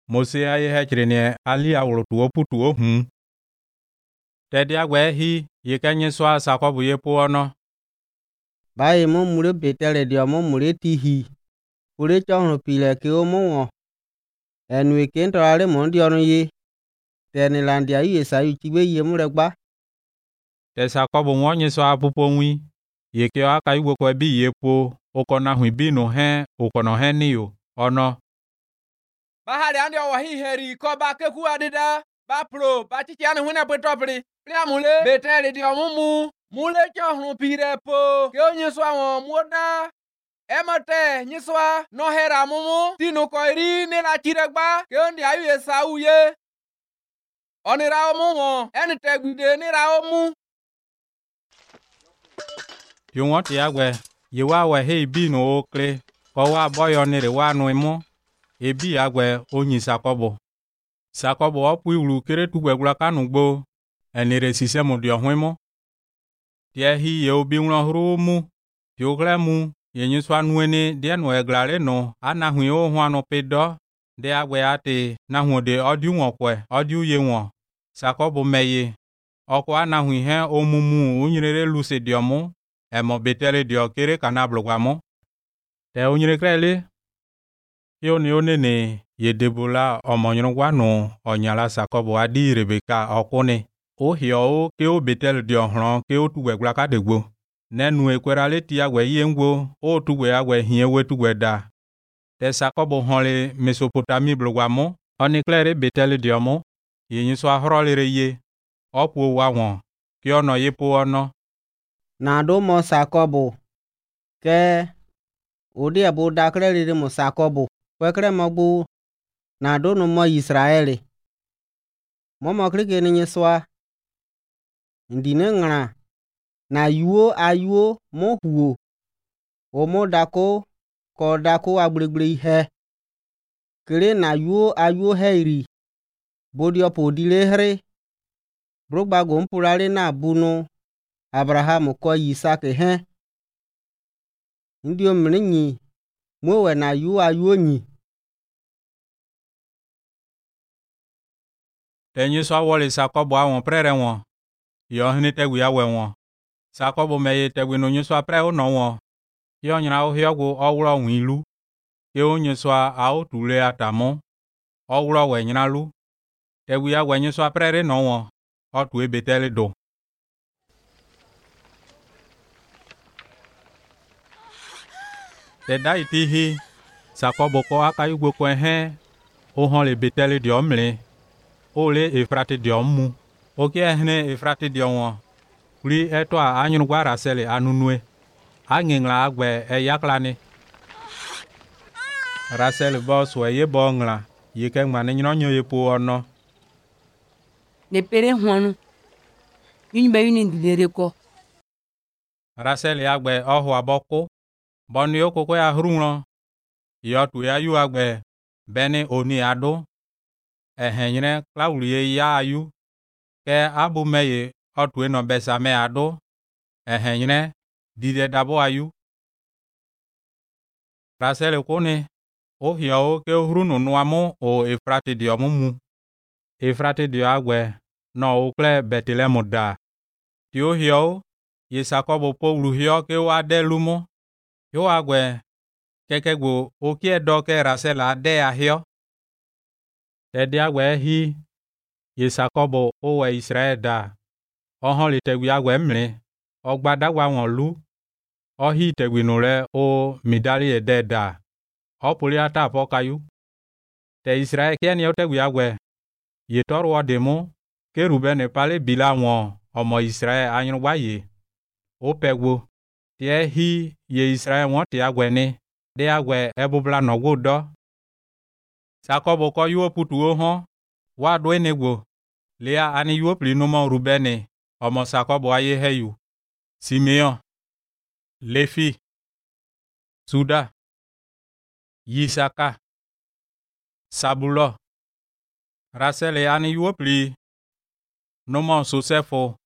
Mose aye hechirine ali awurutu oputu ohun. Tedia gwe hi yekenye swa Sakobu yepo ono. Baye mo mure betele dio mo mure tihi. Pure chohno pile ke o mo. Enwe kento ale mo dio no ye. Teni landia yu sayu chibe ye mure gba. Te Sakobu nwonye swa pupo nwi. Yeke aka igwe kwa bi yepo okona hwibi no he okono he niyo ono. Bahari andi owa hi heri ko ba keku adida ba pro ba chichi anu huna petopri. Plia mule betele dio mumu. Mule chohno pire po ke onye swa won moda. Emote nyiswa no hera mumu tinu koiri ni la chiregba ke ondi ayu Esau ye. Onira omu eni tegbide ni ra omu. Yungo ti agwe yewa we he bi no okre ko wa boyo ni re wa nu imu. Ebi agwe onyi Sakobu. Sakobu opu iwulu kere tugwegula kanugbo enire sisemu dio hwemo. Tie hi ye obi nwlo huru mu. Yogle mu yenyi swa nueni die no eglare no anahui o hwanu pedo de agwe ate na hwode odi nwokwe odi ye nwo. Sakobu meye okwa anahui he omumu unyirere luse diomu emo betele dio kere kana blogwamu. Te unyire krele Yoni onene ye Debola omonyongwanu onyala Sakobu adi Rebeka okune. O hio ke o betel dio hron ke o tugwegula kadegbo. Nenu ekwerale ti agwe yengwo o tugwe agwe hiewe tugwe da. Te Sakobu honle Mesopotami blogwamu oniklere betel diomu yenyiso ahrolere ye. Opu wawon ki ono yepo ono. Na do mo Sakobu. Ke odi abu dakrele mo Sakobu. Kwekre mogbu na do no mo Israeli. Mo krike ni nyiswa. Ndine ngara. Na yuo ayuo mo huo. O mo dako ko dako agbegbere ihe. Kere na yuo ayuo heiri. Bodio podile hre. Brogba go mpurale na bunu Abraham ko Isaac he. Ndio mninyi mwewe na yuo ayuo nyi. Tenyi swa wole Sakobu awon prere won. Yo hini tegwi awe won. Sakobu meye tegwi no nyiswa pre ono won. Yo nyina o hiogu owro win ilu. Ke o nyiswa a o tule atamu. Owro we nyina lu. Tegwi awe nyiswa prere no won. O tu ebetele do. Te da itihi Sakobu ko aka igwe kwen he. O hon le betele dio mle. O le Efrate dio mu. O ki ehne Efrate dio won. Kuli eto a anyungwa Rasele anunue. Angengla agwe yaklani. Rasele boss we ye bongla. Ye ke ngmane nyonyo ye po ono. Ne pere hwanu. Yunbe yuni ndilere ko. Rasele agwe ohu aboko. Bonu yo koko ya hrunlo. Yo tu ya yu agwe bene oni ado. Ehenyre klauli ya ayu. Ke abu meye otu eno besa me ado. Ehenyre dide dabo ayu. Rasele kone. O hio ke hrunu nuamu o Efrate dio mumu. Efrate dio agwe no ukle Betelemu da. Ti o hio ye Sakobu po ulu hio ke o ade lumo. Yo agwe kekegwo o ki edo ke Rasele ade ahio. Tedi agwe hi ye Sakobu o we Israel da. Ohon le tegwi agwe mle. Ogba dagwa won lu. O hi tegwi nule o midali ede da. O puli ata apokayu. Te Israel kieni o tegwi agwe. Ye toru odemu. Ke Ruben pale bila won omo Israel anyungwa ye. O pegwo. Tie hi ye Israel won ti agwe ni. De agwe ebubla no gudo. Sakobu ko yuo putu ohon. Wa do enegwo. Lea ani yuo pli numo Rubeni. Omo Sakobu aye heyu. Simeon. Lefi. Suda. Yisaka. Sabulo. Rasele ani yuo pli numo Sosefo.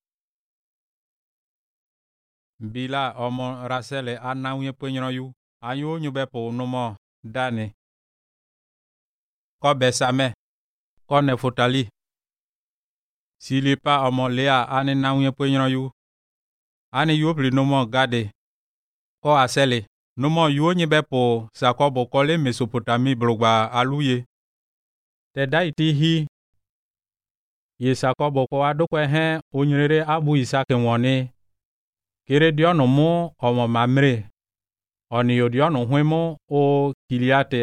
Bila omo Rasele anawye penyro yu. Ayu nyubepo numo Dani. ko Besame ko Nefotali Silipa ọmọ Lea ani na nwunye penyro yu ani yu pli nomo Gade ko Asele nomo yu onye bepo Sakobo ko le Mesopotami blogba aluye te daiti hi ye Sakobo ko adokwe he onyerere abu Isake nwoni kere diono mu ọmọ Mamre oni odiono hwemo o Kiliate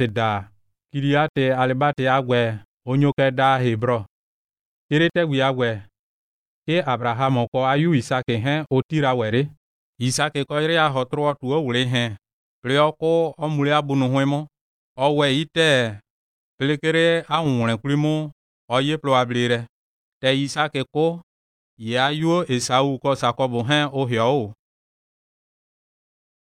Alibate agwe onyoke da Hebro kere tegwi agwe ke Abraham ko ayu Isake he otira were Isake ko ire ahotro tu owure he prioko omule abunu hwemo owe ite pelekere anwure krimu oye probablire te Isake ko ya ayu Esau ko Sakobo he ohio